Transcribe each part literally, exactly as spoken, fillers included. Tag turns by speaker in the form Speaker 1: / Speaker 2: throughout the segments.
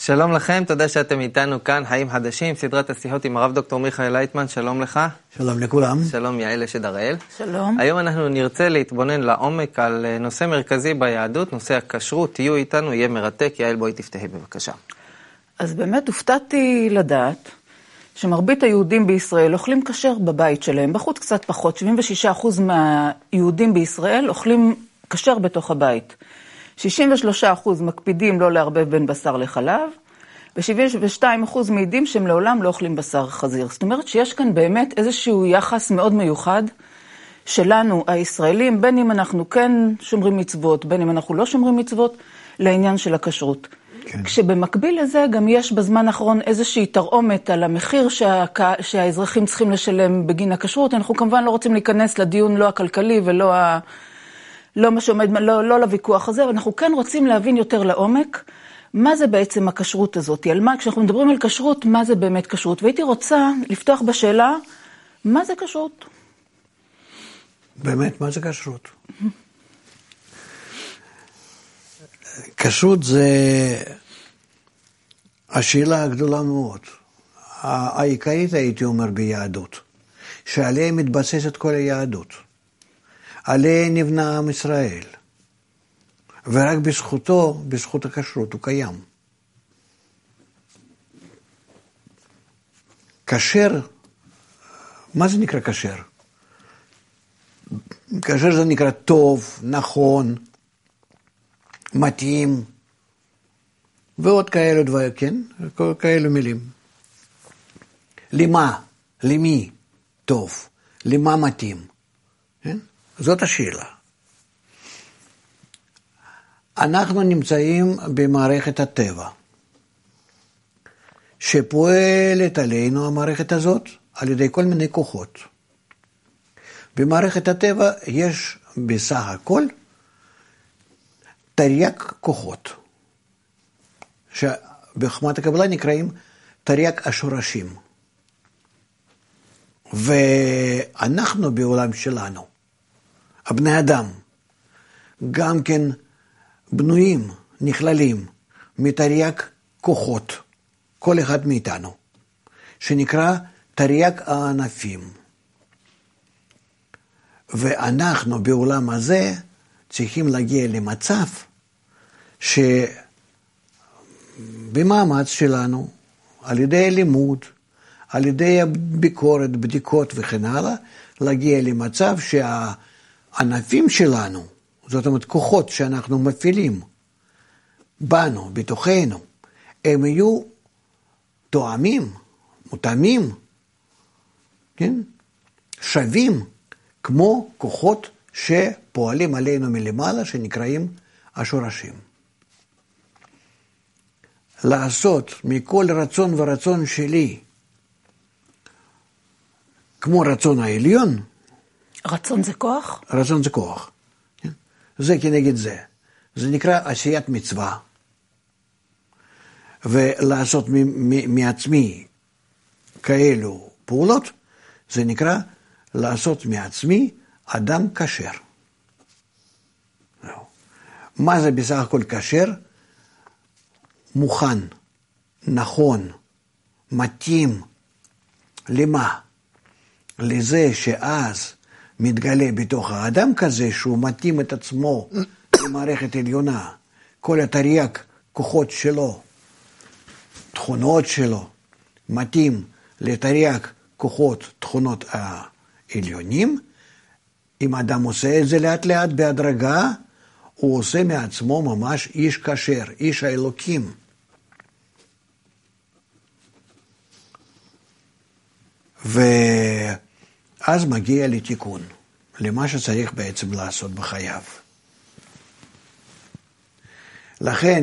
Speaker 1: שלום לכם, תודה שאתם איתנו כאן, חיים חדשים, סדרת השיחות עם הרב דוקטור מיכאל לייטמן, שלום לך.
Speaker 2: שלום לכולם.
Speaker 1: שלום יעל אשת הראל.
Speaker 3: שלום.
Speaker 1: היום אנחנו נרצה להתבונן לעומק על נושא מרכזי ביהדות, נושא הכשרות, תהיו איתנו, יהיה מרתק. יעל, בואי תפתחי בבקשה.
Speaker 3: אז באמת הופתעתי לדעת שמרבית היהודים בישראל אוכלים כשר בבית שלהם, בחוץ קצת פחות, שבעים ושישה אחוז מהיהודים בישראל אוכלים כשר בתוך הבית. שישים ושלושה אחוז מקפידים לא לערבב בין בשר לחלב, ו-שבעים ושתיים אחוז מעידים שהם לעולם לא אוכלים בשר חזיר. זאת אומרת שיש כאן באמת איזשהו יחס מאוד מיוחד שלנו, הישראלים, בין אם אנחנו כן שומרים מצוות, בין אם אנחנו לא שומרים מצוות, לעניין של הכשרות. כן. כשבמקביל לזה גם יש בזמן האחרון איזושהי תרעומת על המחיר שה... שהאזרחים צריכים לשלם בגין הכשרות. אנחנו כמובן לא רוצים להיכנס לדיון לא הכלכלי ולא ה... לא מה שעומד, לא, לא לוויכוח הזה, אבל אנחנו כן רוצים להבין יותר לעומק מה זה בעצם הכשרות הזאת. על מה, כשאנחנו מדברים על כשרות, מה זה באמת כשרות? והייתי רוצה לפתוח בשאלה, מה זה כשרות?
Speaker 2: באמת, מה זה כשרות? כשרות זה השאלה הגדולה מאוד, העיקרית הייתי אומר ביהדות, שעליה מתבססת כל היהדות. עליה נבנה עם ישראל, ורק בזכותו, בזכות הכשרות, הוא קיים. כשר, מה זה נקרא כשר? כשר זה נקרא טוב, נכון, מתאים, ועוד כאלו דברים, כן? כאלו מילים. למה? למי? טוב. למה מתאים? כן? זאת השאלה. אנחנו נמצאים במערכת הטבע, שפועלת עלינו המערכת הזאת על ידי כל מיני כוחות. במערכת הטבע יש בסך הכל תרי"ג כוחות, שבחוכמת הקבלה נקראים תרי"ג השורשים. ואנחנו בעולם שלנו, הבני אדם, גם כן בנויים, נכללים, מתרי"ג כוחות, כל אחד מאיתנו, שנקרא תרי"ג הענפים. ואנחנו בעולם הזה צריכים להגיע למצב שבמאמץ שלנו, על ידי לימוד, על ידי ביקורת, בדיקות וכן הלאה, להגיע למצב שה... ענפים שלנו, זאת אומרת כוחות שאנחנו מפעילים בנו, בתוכנו, הם יהיו תואמים, מותאמים, כן? שווים, כמו כוחות שפועלים עלינו מלמעלה, שנקראים השורשים. לעשות מכל רצון ורצון שלי, כמו רצון העליון,
Speaker 3: רצון זה כוח?
Speaker 2: רצון זה כוח. זה כנגד זה. זה נקרא עשיית מצווה. ולעשות מעצמי כאלו פעולות, זה נקרא לעשות מעצמי אדם כשר. מה זה בסך הכל כשר? מוכן, נכון, מתאים. למה? לזה שאז מתגלה בתוך האדם כזה שהוא מתאים את עצמו למערכת עליונה, כל התרי"ג כוחות שלו, תכונות שלו, מתאים לתרי"ג כוחות, תכונות העליונים. אם אדם עושה את זה לאט לאט בהדרגה, הוא עושה מעצמו ממש איש כשר, איש האלוקים. ו... אז מגיע לתיקון, למה שצריך בעצם לעשות בחייו. לכן,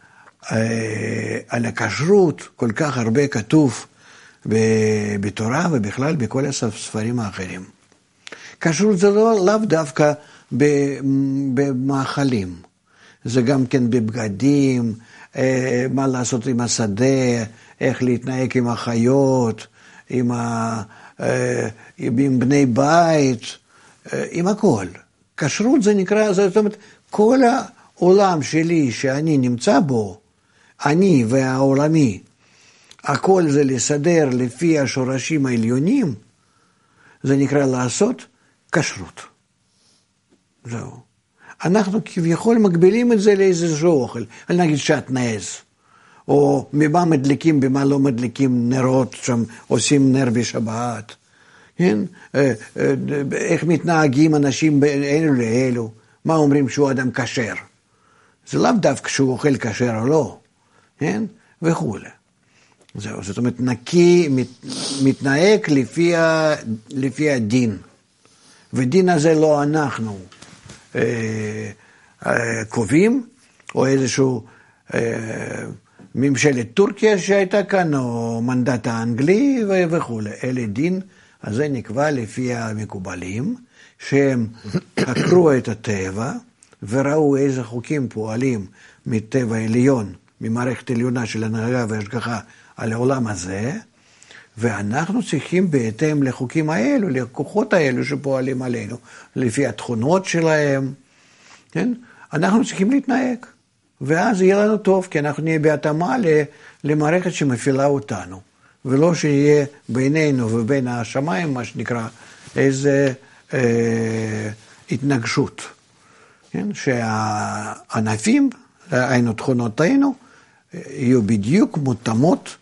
Speaker 2: על הכשרות כל כך הרבה כתוב בתורה ובכלל בכל הספרים האחרים. כשרות זה לא לאו דווקא במאכלים, זה גם כן בבגדים, מה לעשות עם השדה, איך להתנהג עם החיות, עם ה... עם בני בית, עם הכל. כשרות זה נקרא, זאת אומרת, כל העולם שלי שאני נמצא בו, אני והעולמי, הכל זה לסדר לפי השורשים העליונים, זה נקרא לעשות כשרות. זהו. אנחנו כביכול מגבילים את זה לאיזשהו אוכל, נגיד שעטנז, או ממה מדליקים, במה לא מדליקים נרות, שם עושים נר בשבת, כן? איך מתנהגים אנשים אלו לאלו, מה אומרים שהוא אדם כשר, זה לאו דווקא שהוא אוכל כשר או לא, כן? וכו'. זהו, זאת אומרת, נקי, מת, מתנהג לפי, ה, לפי הדין, ודין הזה לא אנחנו אה, אה, קובעים, או איזשהו אה, ממשלת טורקיה שהייתה כאן, או מנדט האנגלי ו- וכו'. אלה דין הזה נקבע לפי המקובלים, שהם חקרו את הטבע, וראו איזה חוקים פועלים מטבע עליון, ממערכת עליונה של הנהגה והשגחה על העולם הזה, ואנחנו צריכים בהתאם לחוקים האלו, לכוחות האלו שפועלים עלינו, לפי התכונות שלהם, כן? אנחנו צריכים להתנהג, ואז יהיה לנו טוב, כי אנחנו נהיה בהתאמה למערכת שמפעילה אותנו, ולא שיהיה בינינו ובין השמיים, מה שנקרא, איזה אה, התנגשות, כן? שהענפים, היינו תכונותינו, יהיו בדיוק מותאמות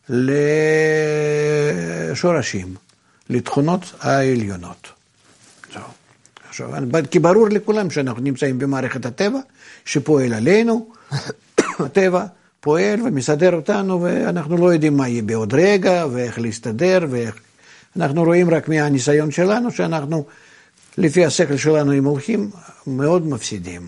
Speaker 2: לשורשים, לתכונות העליונות. עכשיו, כי ברור לכולם שאנחנו נמצאים במערכת הטבע, שפועל עלינו, הטבע פועל ומסדר אותנו, ואנחנו לא יודעים מה יהיה בעוד רגע, ואיך להסתדר, ואיך... אנחנו רואים רק מהניסיון שלנו, שאנחנו, לפי השכל שלנו, אם הולכים, מאוד מפסידים.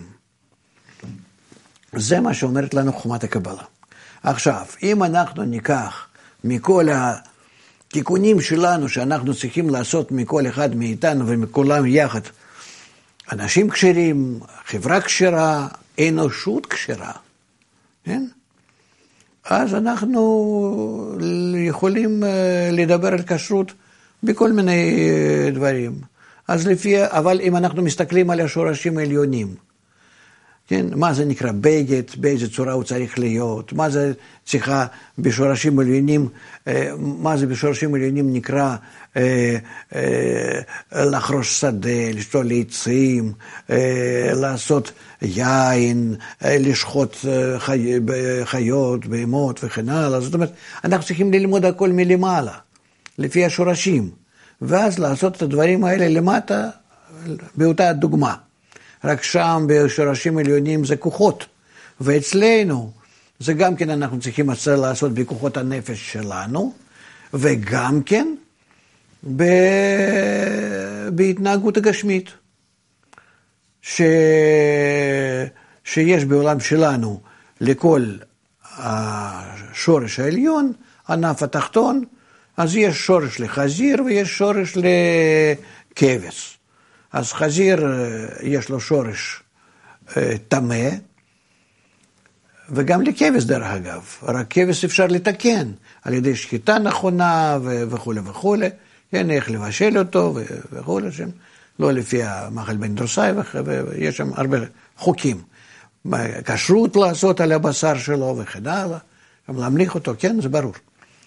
Speaker 2: זה מה שאומרת לנו חומת הקבלה. עכשיו, אם אנחנו ניקח מכל התיקונים שלנו, שאנחנו צריכים לעשות מכל אחד מאיתנו ומכולם יחד, אנשים כשרים, חברה כשרה, אנושות כשרה, כן? אז אנחנו יכולים לדבר על כשרות בכל מיני דברים. אז לפי, אבל אם אנחנו מסתכלים על השורשים העליונים, כן? מה זה נקרא בגד, באיזה צורה הוא צריך להיות, מה זה צריכה בשורשים עליונים, מה זה בשורשים עליונים נקרא אה, אה, לחרוש שדה, לשתול עצים, אה, לעשות יין, אה, לשחוט חי, חיות, בהמות וכן הלאה. זאת אומרת, אנחנו צריכים ללמוד הכל מלמעלה, לפי השורשים, ואז לעשות את הדברים האלה למטה, באותה דוגמה. רק שם בשורשים עליונים זה כוחות, ואצלנו זה גם כן אנחנו צריכים לעשות בכוחות הנפש שלנו, וגם כן ב... בהתנהגות הגשמית, ש... שיש בעולם שלנו לכל השורש העליון, ענף התחתון, אז יש שורש לחזיר ויש שורש לכבש. אז חזיר יש לו שורש תמה, וגם לכבש דרך אגב, רק כבש אפשר לתקן, על ידי שחיטה נכונה וכו' וכו', כן, איך לבשל אותו וכו', לא לפי המאכל בן דרוסאי, ויש שם הרבה חוקים, כשרות לעשות על הבשר שלו וכן הלאה, גם להמליך אותו, כן, זה ברור.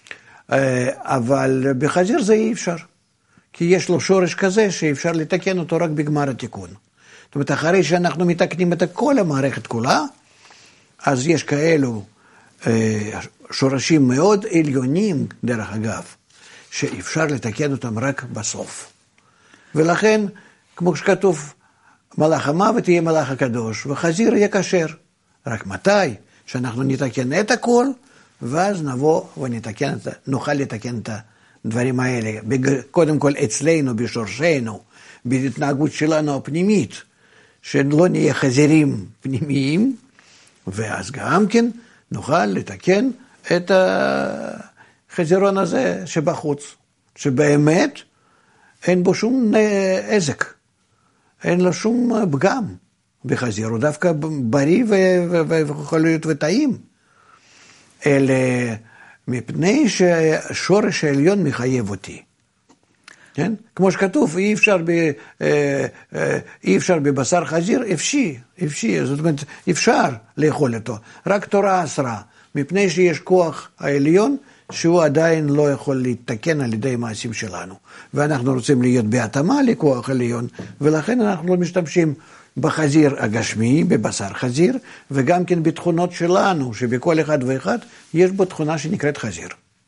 Speaker 2: אבל בחזיר זה אי אפשר. כי יש לו שורש כזה שאפשר לתקן אותו רק בגמר התיקון. זאת אומרת, אחרי שאנחנו מתקנים את כל המערכת כולה, אז יש כאלו אה, שורשים מאוד עליונים, דרך אגב, שאפשר לתקן אותם רק בסוף. ולכן, כמו שכתוב, מלאך המוות יהיה מלאך הקדוש, וחזיר יהיה כשר. רק מתי? שאנחנו נתקן את הכל, ואז נבוא ונתקן, נוכל לתקן את הדברים האלה, קודם כל אצלנו, בשורשנו, בהתנהגות שלנו הפנימית, שלא נהיה חזירים פנימיים, ואז גם כן נוכל לתקן את החזירון הזה שבחוץ, שבאמת אין בו שום עזק, אין לו שום פגם בחזיר, הוא דווקא בריא ויכול להיות וטעים, אלא מפני ששורש העליון מחייב אותי. כן? כמו שכתוב, אי אפשר, ב, אי אפשר בבשר חזיר, אפשי, אפשי, זאת אומרת, אפשר לאכול אותו, רק תורה אסרה, מפני שיש כוח העליון, שהוא עדיין לא יכול להתקן על ידי מעשים שלנו. ואנחנו רוצים להיות בהתאמה לכוח העליון, ולכן אנחנו לא משתמשים בחזיר הגשמי, בבשר חזיר, וגם כן בתכונות שלנו, שבכל אחד ואחד יש בו תכונה שנקראת חזיר.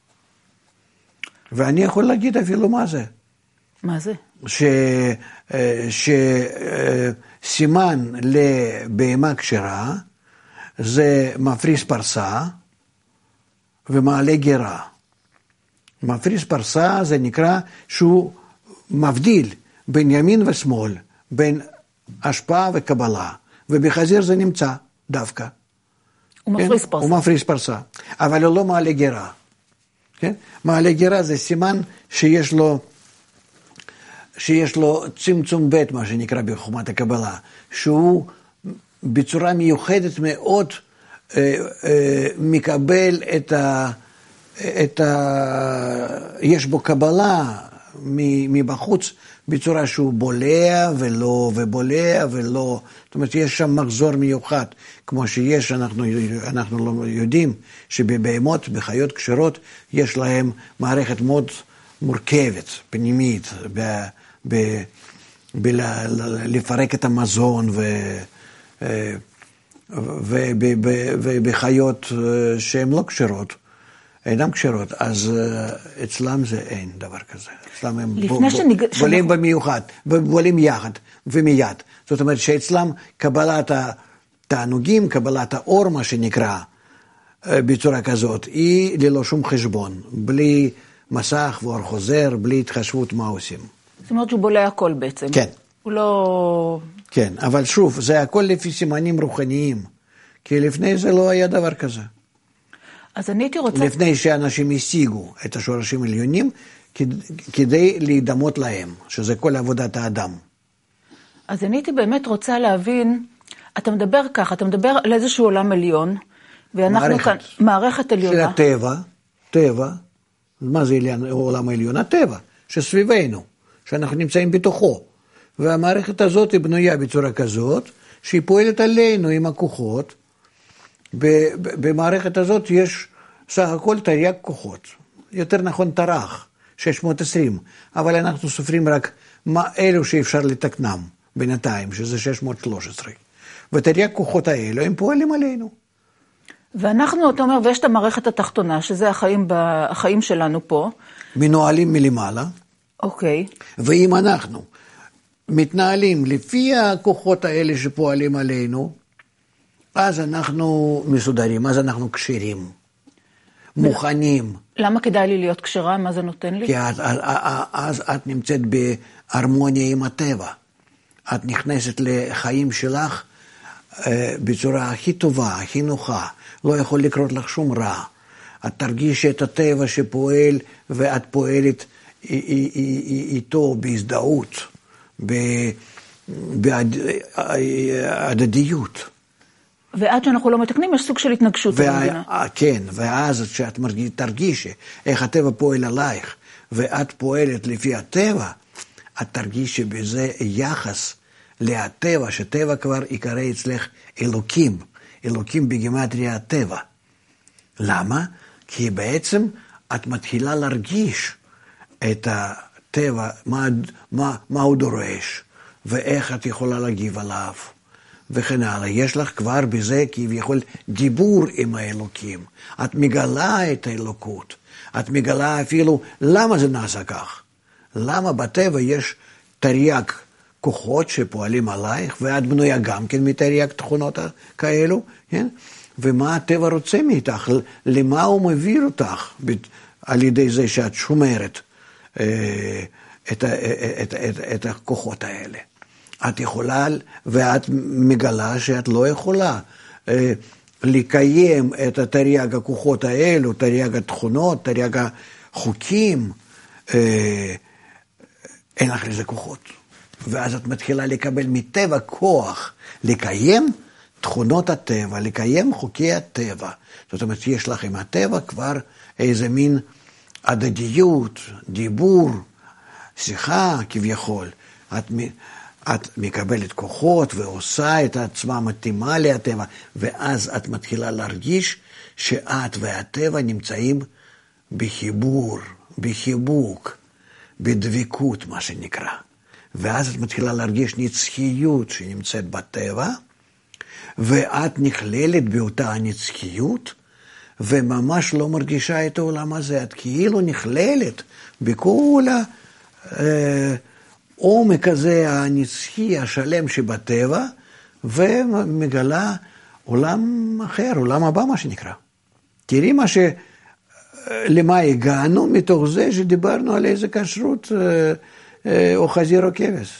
Speaker 2: ואני יכול להגיד אפילו מה זה.
Speaker 3: מה זה?
Speaker 2: שסימן לבהמה כשרה, זה מפריס פרסה ומעלה גרה. מפריס פרסה זה נקרא שהוא מבדיל בין ימין ושמאל, בין השפעה וקבלה, ובחזיר זה נמצא דווקא.
Speaker 3: הוא מפריס פרסה.
Speaker 2: הוא מפריס פרסה, אבל הוא לא מעלה גרה. כן? מעלה גרה זה סימן שיש לו, שיש לו צמצום ב' מה שנקרא בחוכמת הקבלה, שהוא בצורה מיוחדת מאוד אה, אה, מקבל את ה... את ה... יש בו קבלה מבחוץ בצורה שהוא בולע ולא, ובולע ולא, זאת אומרת יש שם מחזור מיוחד, כמו שיש, אנחנו, אנחנו לא יודעים שבבהמות, בחיות כשרות, יש להם מערכת מאוד מורכבת, פנימית, ב, ב, ב, לפרק את המזון ו... ובחיות שהן לא כשרות, אינם כשרות, אז אצלם זה אין דבר כזה. אצלם הם בולים במיוחד, בולים יחד ומיד. זאת אומרת שאצלם קבלת התענוגים, קבלת האור, מה שנקרא, בצורה כזאת, היא ללא שום חשבון, בלי מסך ואור חוזר, בלי התחשבות מה עושים.
Speaker 3: זאת אומרת שהוא בולע הכל בעצם.
Speaker 2: כן.
Speaker 3: הוא לא...
Speaker 2: כן, אבל שוב, זה הכל לפי סימנים רוחניים, כי לפני זה לא היה דבר כזה.
Speaker 3: אז אני הייתי רוצה...
Speaker 2: לפני שאנשים השיגו את השורשים העליונים, כדי להידמות להם, שזה כל עבודת האדם.
Speaker 3: אז אני הייתי באמת רוצה להבין, אתה מדבר ככה, אתה מדבר על איזשהו עולם עליון, ואנחנו
Speaker 2: מערכת.
Speaker 3: כאן, מערכת עליונה.
Speaker 2: של הטבע, טבע, מה זה עולם העליון? הטבע, שסביבנו, שאנחנו נמצאים בתוכו. והמערכת הזאת היא בנויה בצורה כזאת, שהיא פועלת עלינו עם הכוחות. במערכת הזאת יש סך הכל תרי"ג כוחות, יותר נכון תר"ח, שש מאות ועשרים, אבל אנחנו סופרים רק מה אלו שאפשר לתקנם בינתיים, שזה שש מאות ושלוש עשרה. ותרי"ג כוחות האלו הם פועלים עלינו.
Speaker 3: ואנחנו, אתה אומר, ויש את המערכת התחתונה, שזה החיים, החיים שלנו פה.
Speaker 2: מנוהלים מלמעלה.
Speaker 3: אוקיי.
Speaker 2: ואם אנחנו מתנהלים לפי הכוחות האלה שפועלים עלינו, אז אנחנו מסודרים, אז אנחנו כשרים, מוכנים.
Speaker 3: למה כדאי לי להיות כשרה? מה זה נותן לי?
Speaker 2: כי את, אז את נמצאת בהרמוניה עם הטבע. את נכנסת לחיים שלך בצורה הכי טובה, הכי נוחה. לא יכול לקרות לך שום רע. את תרגישי את הטבע שפועל, ואת פועלת איתו בהזדהות, בהדדיות.
Speaker 3: ועד שאנחנו לא מתקנים, יש סוג של התנגשות במדינה.
Speaker 2: כן, ואז כשאת תרגישי איך הטבע פועל עלייך, ואת פועלת לפי הטבע, את תרגישי בזה יחס להטבע, שטבע כבר יקרא אצלך אלוקים, אלוקים בגימטריה הטבע. למה? כי בעצם את מתחילה להרגיש את הטבע, מה, מה, מה הוא דורש, ואיך את יכולה להגיב עליו. וכן הלאה, יש לך כבר בזה כביכול דיבור עם האלוקים. את מגלה את האלוקות. את מגלה אפילו למה זה נעשה כך. למה בטבע יש תרי"ג כוחות שפועלים עלייך, ואת בנויה גם כן מתרי"ג תכונות כאלו, כן? ומה הטבע רוצה מאיתך? למה הוא מביא אותך על ידי זה שאת שומרת אה, את, את, את, את הכוחות האלה? את יכולה, ואת מגלה שאת לא יכולה אה, לקיים את תרי"ג הכוחות האלו, תרי"ג התכונות, תרי"ג החוקים, אה, אין לך לזה כוחות. ואז את מתחילה לקבל מטבע כוח, לקיים תכונות הטבע, לקיים חוקי הטבע. זאת אומרת, יש לך עם הטבע כבר איזה מין הדדיות, דיבור, שיחה כביכול. את... את מקבלת כוחות ועושה את עצמה מתאימה להטבע, ואז את מתחילה להרגיש שאת והטבע נמצאים בחיבור, בחיבוק, בדבקות, מה שנקרא. ואז את מתחילה להרגיש נצחיות שנמצאת בטבע, ואת נכללת באותה הנצחיות, וממש לא מרגישה את העולם הזה. את כאילו נכללת בכל העומק הזה הנצחי, השלם שבטבע, ומגלה עולם אחר, עולם הבא מה שנקרא. תראי מה ש... למה הגענו מתוך זה שדיברנו על איזה כשרות או חזיר או כבש.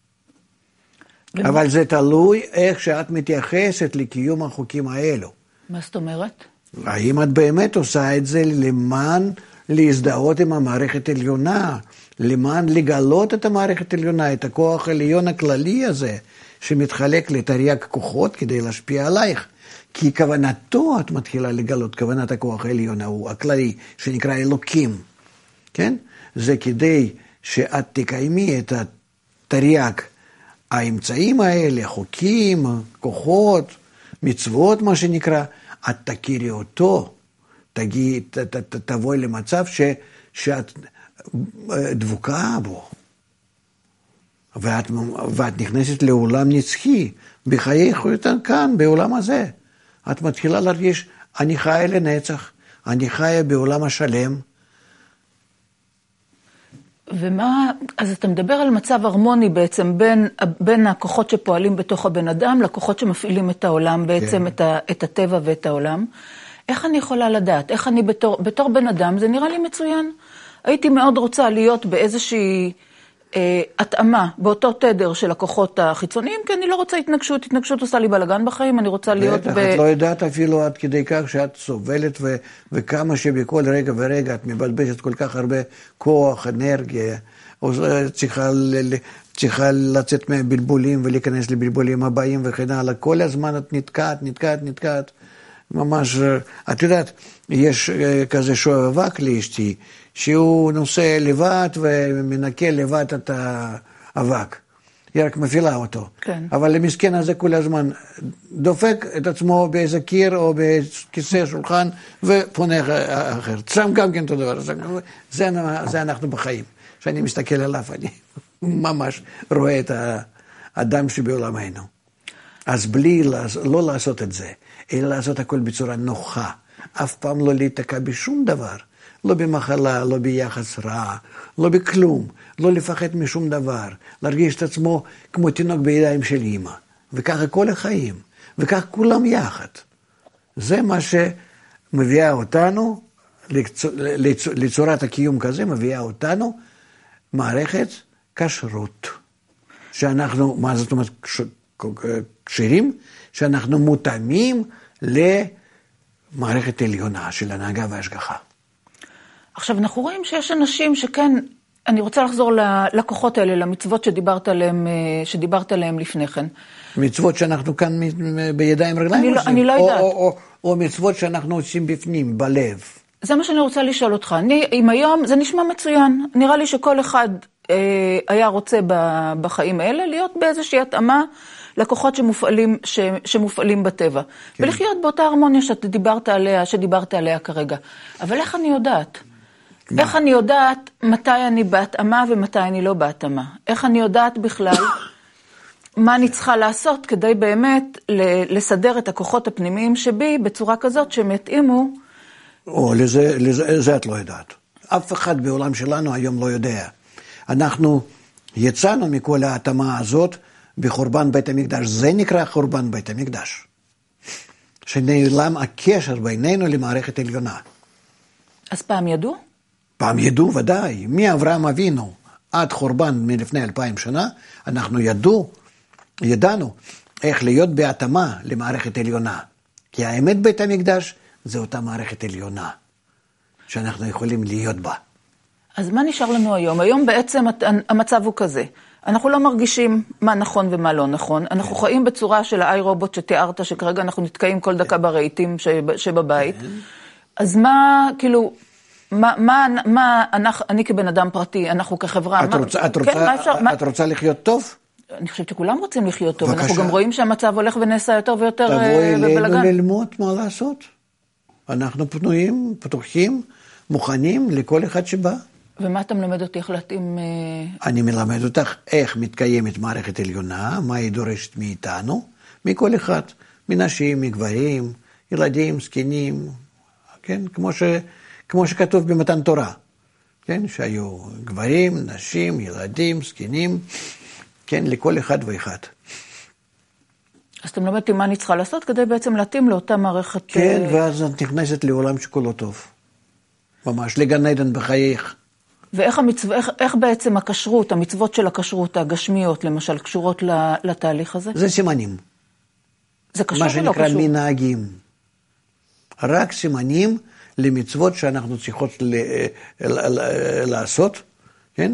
Speaker 2: אבל זה תלוי איך שאת מתייחסת לקיום החוקים האלו.
Speaker 3: מה זאת אומרת?
Speaker 2: האם את באמת עושה את זה למען להזדהות עם המערכת העליונה, למען לגלות את המערכת העליונה, את הכוח העליון הכללי הזה, שמתחלק לתרי"ג כוחות כדי להשפיע עלייך. כי כוונתו את מתחילה לגלות, כוונת הכוח העליון ההוא, הכללי, שנקרא אלוקים, כן? זה כדי שאת תקיימי את התרי"ג, האמצעים האלה, חוקים, כוחות, מצוות, מה שנקרא, את תכירי אותו, תגיע, ת, ת, ת, תבואי למצב ש, שאת דבוקה בו, ואת, ואת נכנסת לעולם נצחי, בחייך כאן, בעולם הזה. את מתחילה להרגיש, אני חיה לנצח, אני חיה בעולם השלם.
Speaker 3: ומה, אז אתה מדבר על מצב הרמוני בעצם, בין, בין הכוחות שפועלים בתוך הבן אדם, לכוחות שמפעילים את העולם, בעצם כן. את, ה, את הטבע ואת העולם. איך אני יכולה לדעת? איך אני בתור, בתור בן אדם, זה נראה לי מצוין. הייתי מאוד רוצה להיות באיזושהי אה, התאמה, באותו תדר של הכוחות החיצוניים, כי אני לא רוצה התנגשות, התנגשות עושה לי בלגן בחיים, אני רוצה להיות
Speaker 2: בטח,
Speaker 3: ב...
Speaker 2: את לא יודעת אפילו עד כדי כך שאת סובלת, ו, וכמה שבכל רגע ורגע את מבלבשת כל כך הרבה כוח, אנרגיה, או צריכה, ל, צריכה לצאת מהבלבולים ולהיכנס לבלבולים הבאים וכן הלאה, כל הזמן את נתקעת, נתקעת, נתקעת, ממש, את יודעת, יש כזה שואב אבק לאשתי, שהוא נוסע לבד ומנקה לבד את האבק. היא רק מפעילה אותו.
Speaker 3: כן. אבל
Speaker 2: המסכן הזה כל הזמן דופק את עצמו באיזה קיר או בכיסא שולחן ופונה אחר. שם גם כן אותו דבר. זה, זה אנחנו בחיים. כשאני מסתכל עליו, אני ממש רואה את האדם שבעולמנו. אז בלי לא לעשות את זה, אלא לעשות הכל בצורה נוחה. אף פעם לא להתקע בשום דבר. לא במחלה, לא ביחס רע, לא בכלום, לא לפחד משום דבר, להרגיש את עצמו כמו תינוק בידיים של אמא. וככה כל החיים, וכך כולם יחד. זה מה שמביאה אותנו, לצורת הקיום כזה, מביאה אותנו מערכת כשרות. שאנחנו, מה זאת אומרת, כשרים? שאנחנו מותאמים למערכת עליונה של הנהגה והשגחה.
Speaker 3: עכשיו, אנחנו רואים שיש אנשים שכן, אני רוצה לחזור ללקוחות האלה, למצוות שדיברת עליהם, שדיברת עליהם לפני כן.
Speaker 2: מצוות שאנחנו כאן בידיים רגליים
Speaker 3: אני
Speaker 2: עושים?
Speaker 3: אני לא יודעת.
Speaker 2: או, או, או, או מצוות שאנחנו עושים בפנים, בלב.
Speaker 3: זה מה שאני רוצה לשאול אותך. אני, אם היום, זה נשמע מצוין. נראה לי שכל אחד אה, היה רוצה בחיים האלה להיות באיזושהי התאמה לקוחות שמופעלים, ש, שמופעלים בטבע. כן. ולחיות באותה הרמוניה שדיברת עליה, שדיברת עליה כרגע. אבל איך אני יודעת? מה? איך אני יודעת מתי אני בהתאמה ומתי אני לא בהתאמה? איך אני יודעת בכלל מה אני צריכה לעשות כדי באמת לסדר את הכוחות הפנימיים שבי בצורה כזאת שהם יתאימו?
Speaker 2: או, לזה, לזה, זה את לא יודעת. אף אחד בעולם שלנו היום לא יודע. אנחנו יצאנו מכל ההתאמה הזאת בחורבן בית המקדש. זה נקרא חורבן בית המקדש. שנעלם הקשר בינינו למערכת עליונה.
Speaker 3: אז פעם ידעו?
Speaker 2: פעם ידעו ודאי, מאברהם אבינו עד חורבן מלפני אלפיים שנה, אנחנו ידעו, ידענו איך להיות בהתאמה למערכת עליונה. כי האמת בית המקדש זה אותה מערכת עליונה, שאנחנו יכולים להיות בה.
Speaker 3: אז מה נשאר לנו היום? היום בעצם המצב הוא כזה. אנחנו לא מרגישים מה נכון ומה לא נכון. אנחנו חיים בצורה של האי רובוט שתיארת, שכרגע אנחנו נתקעים כל דקה ברהיטים שבבית. אז מה, כאילו... מה, מה, מה אנחנו, אני כבן אדם פרטי, אנחנו כחברה...
Speaker 2: את,
Speaker 3: מה,
Speaker 2: רוצה, את,
Speaker 3: כן,
Speaker 2: רוצה,
Speaker 3: מה אפשר,
Speaker 2: את
Speaker 3: מה...
Speaker 2: רוצה לחיות טוב?
Speaker 3: אני חושבת שכולם רוצים לחיות טוב.
Speaker 2: בבקשה.
Speaker 3: אנחנו גם רואים שהמצב הולך ונעשה יותר ויותר
Speaker 2: בלגן. תבואי אלינו
Speaker 3: בבלגן.
Speaker 2: ללמוד מה לעשות. אנחנו פנויים, פתוחים, מוכנים לכל אחד שבא.
Speaker 3: ומה אתה מלמד אותי איך להתאים?
Speaker 2: אני מלמד אותך איך מתקיימת מערכת עליונה, מה היא דורשת מאיתנו, מכל אחד, מנשים, מגברים, ילדים, זקנים, כן? כמו ש, כמו שכתוב במתן תורה, כן? שהיו גברים, נשים, ילדים, זקנים, כן? לכל אחד ואחד.
Speaker 3: אז אתה מלמד אותי מה אני צריכה לעשות כדי בעצם להתאים לאותה מערכת...
Speaker 2: כן, ואז את נכנסת לעולם שכולו טוב. ממש, לגן עדן בחייך.
Speaker 3: ואיך המצו... איך, איך בעצם הכשרות, המצוות של הכשרות, הגשמיות, למשל, קשורות לתהליך הזה?
Speaker 2: זה סימנים.
Speaker 3: זה קשור או לא קשור?
Speaker 2: מה שנקרא מנהגים. רק סימנים למצוות שאנחנו צריכות ל... ל... ל... לעשות, כן?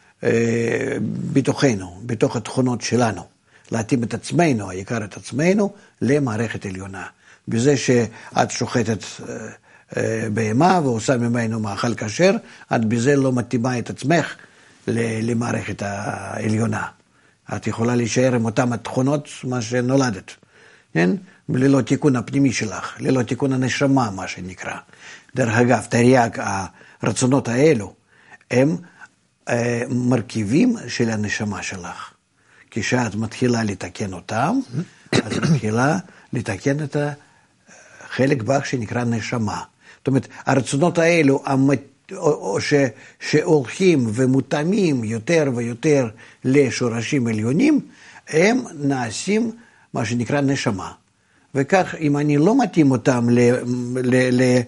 Speaker 2: בתוכנו, בתוך התכונות שלנו. להתאים את עצמנו, העיקר את עצמנו, למערכת עליונה. בזה שאת שוחטת בהמה ועושה ממנו מאכל כשר, את בזה לא מתאימה את עצמך למערכת העליונה. את יכולה להישאר עם אותם התכונות, מה שנולדת, כן? ללא תיקון הפנימי שלך, ללא תיקון הנשמה, מה שנקרא. דרך אגב, תרי"ג, הרצונות האלו, הם מרכיבים של הנשמה שלך. כשאת מתחילה לתקן אותם, אז מתחילה לתקן את החלק בך שנקרא נשמה. זאת אומרת, הרצונות האלו ש, שהולכים ומותאמים יותר ויותר לשורשים עליונים, הם נעשים מה שנקרא נשמה. וכך, אם אני לא מתאים אותם ל, ל, ל,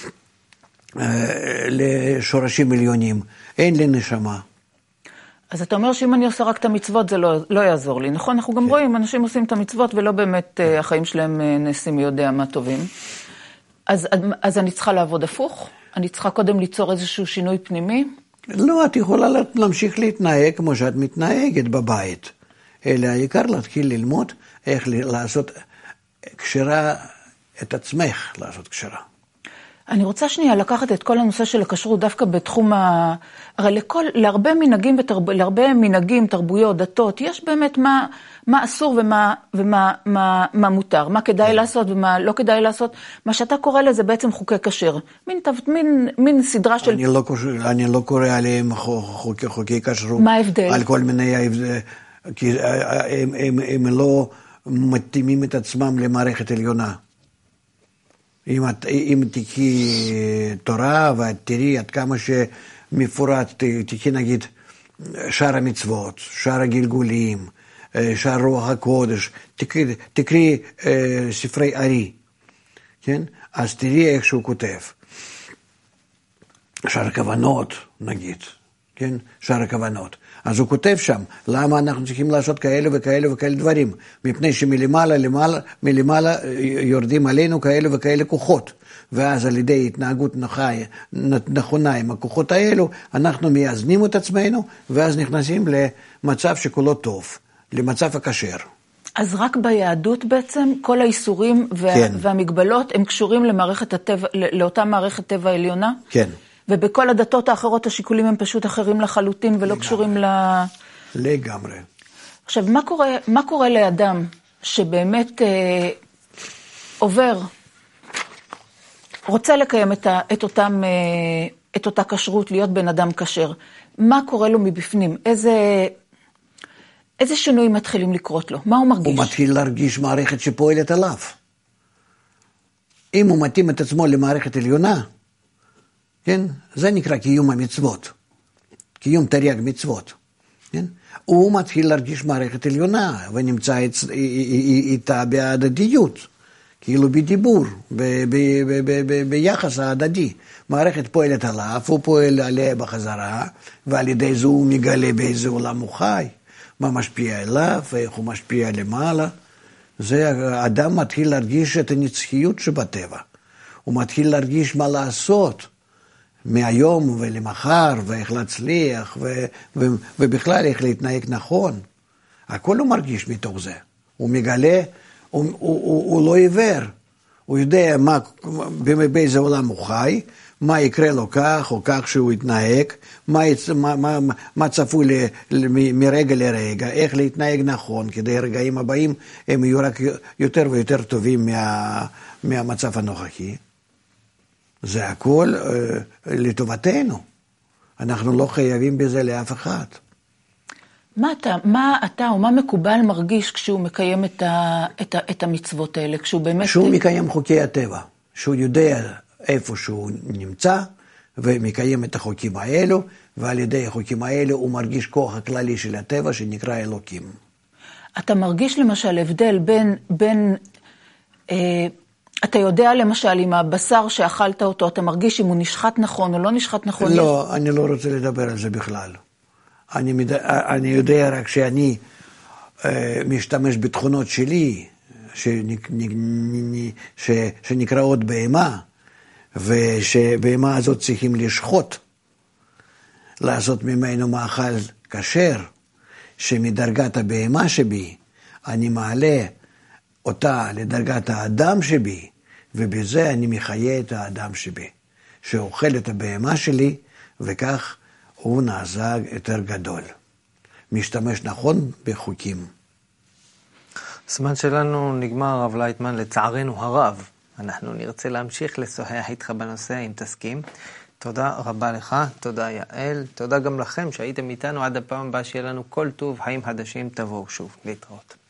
Speaker 2: לשורשים עליונים, אין לי נשמה.
Speaker 3: אז אתה אומר שאם אני עושה רק את המצוות זה לא, לא יעזור לי, נכון? אנחנו גם כן. רואים, אנשים עושים את המצוות ולא באמת כן. החיים שלהם נעשים מי יודע מה טובים. אז, אז אני צריכה לעבוד הפוך? אני צריכה קודם ליצור איזשהו שינוי פנימי?
Speaker 2: לא, את יכולה להמשיך להתנהג כמו שאת מתנהגת בבית. אלא העיקר להתחיל ללמוד איך לעשות קשרה את עצמך, לעשות קשרה.
Speaker 3: אני רוצה שנייה לקחת את כל הנושא של הכשרות דווקא בתחום ה... הרי לכל, להרבה מנהגים ותרב... להרבה מנהגים, תרבויות, דתות, יש באמת מה, מה אסור ומה, ומה מה, מה מותר, מה כדאי לעשות ומה לא כדאי לעשות. מה שאתה קורא לזה בעצם חוקי כשר. מין, מין, מין סדרה של...
Speaker 2: אני לא, אני לא קורא עליהם חוקי, חוקי כשרות.
Speaker 3: מה ההבדל?
Speaker 2: על כל מיני... כי הם, הם, הם לא מתאימים את עצמם למערכת עליונה. אם, את, אם תקחי תורה ואת תראי עד כמה שמפורט, תקחי נגיד שאר המצוות, שאר הגלגולים, שאר רוח הקודש, תקראי, תקראי ספרי ארי, כן? אז תראי איך שהוא כותב. שאר הכוונות, נגיד, כן? שאר הכוונות. אז הוא כותב שם, למה אנחנו צריכים לעשות כאלה וכאלה וכאלה דברים? מפני שמלמעלה למעלה, מלמעלה יורדים עלינו כאלה וכאלה כוחות. ואז על ידי התנהגות נכונה עם הכוחות האלו, אנחנו מאזנים את עצמנו, ואז נכנסים למצב שכולו טוב, למצב הכשר.
Speaker 3: אז רק ביהדות בעצם, כל האיסורים וה... כן. והמגבלות, הם קשורים למערכת הטבע, לאותה מערכת טבע עליונה?
Speaker 2: כן.
Speaker 3: ובכל הדתות האחרות השיקולים הם פשוט אחרים לחלוטין ולא לגמרי. קשורים ל...
Speaker 2: לגמרי.
Speaker 3: עכשיו, מה קורה, מה קורה לאדם שבאמת אה, עובר, רוצה לקיים את, ה, את, אותם, אה, את אותה כשרות, להיות בן אדם כשר? מה קורה לו מבפנים? איזה, איזה שינויים מתחילים לקרות לו? מה הוא מרגיש?
Speaker 2: הוא מתחיל להרגיש מערכת שפועלת עליו. אם הוא מתאים את עצמו למערכת עליונה, כן? זה נקרא קיום המצוות, קיום תרי"ג מצוות. כן? הוא מתחיל להרגיש מערכת עליונה, ונמצא איתה בהדדיות, כאילו בדיבור, ב- ב- ב- ב- ב- ביחס ההדדי. מערכת פועלת עליו, הוא פועל עליה בחזרה, ועל ידי זה הוא מגלה באיזה עולם הוא חי, מה משפיע אליו, ואיך הוא משפיע למעלה. זה, האדם מתחיל להרגיש את הנצחיות שבטבע. הוא מתחיל להרגיש מה לעשות, מהיום ולמחר, ואיך להצליח, ו- ו- ובכלל איך להתנהג נכון. הכל הוא מרגיש מתוך זה. הוא מגלה, הוא, הוא, הוא, הוא לא עיוור. הוא יודע מה, באיזה עולם הוא חי, מה יקרה לו כך או כך שהוא יתנהג, מה, מה, מה, מה צפוי ל, ל, מ, מרגע לרגע, איך להתנהג נכון, כדי הרגעים הבאים הם יהיו רק יותר ויותר טובים מה, מהמצב הנוכחי. זה הכל אה, לטובתנו. אנחנו לא חייבים בזה לאף אחד.
Speaker 3: מה אתה, מה אתה או מה מקובל מרגיש כשהוא מקיים את, ה, את, ה, את המצוות האלה? כשהוא באמת...
Speaker 2: שהוא מקיים חוקי הטבע, שהוא יודע איפה שהוא נמצא, ומקיים את החוקים האלו, ועל ידי החוקים האלו הוא מרגיש כוח הכללי של הטבע שנקרא אלוקים.
Speaker 3: אתה מרגיש למשל הבדל בין, בין אה, אתה יודע למשל אם הבשר שאכלת אותו, אתה מרגיש אם הוא נשחט נכון או לא נשחט נכון?
Speaker 2: לא, יש... אני לא רוצה לדבר על זה בכלל. אני, מד... אני יודע רק שאני אה, משתמש בתכונות שלי, שנק... ש... שנקראות בהמה, ושבהמה הזאת צריכים לשחוט, לעשות ממנו מאכל כשר, שמדרגת הבהמה שבי, אני מעלה אותה לדרגת האדם שבי, ובזה אני מחיה את האדם שבי, שאוכל את הבהמה שלי, וכך הוא נעשה יותר גדול. משתמש נכון בחוקים.
Speaker 1: הזמן שלנו נגמר, הרב לייטמן, לצערנו הרב. אנחנו נרצה להמשיך לשוחח איתך בנושא, אם תסכים. תודה רבה לך, תודה יעל, תודה גם לכם שהייתם איתנו עד הפעם הבאה, שיהיה לנו כל טוב, חיים חדשים, תבואו שוב, להתראות.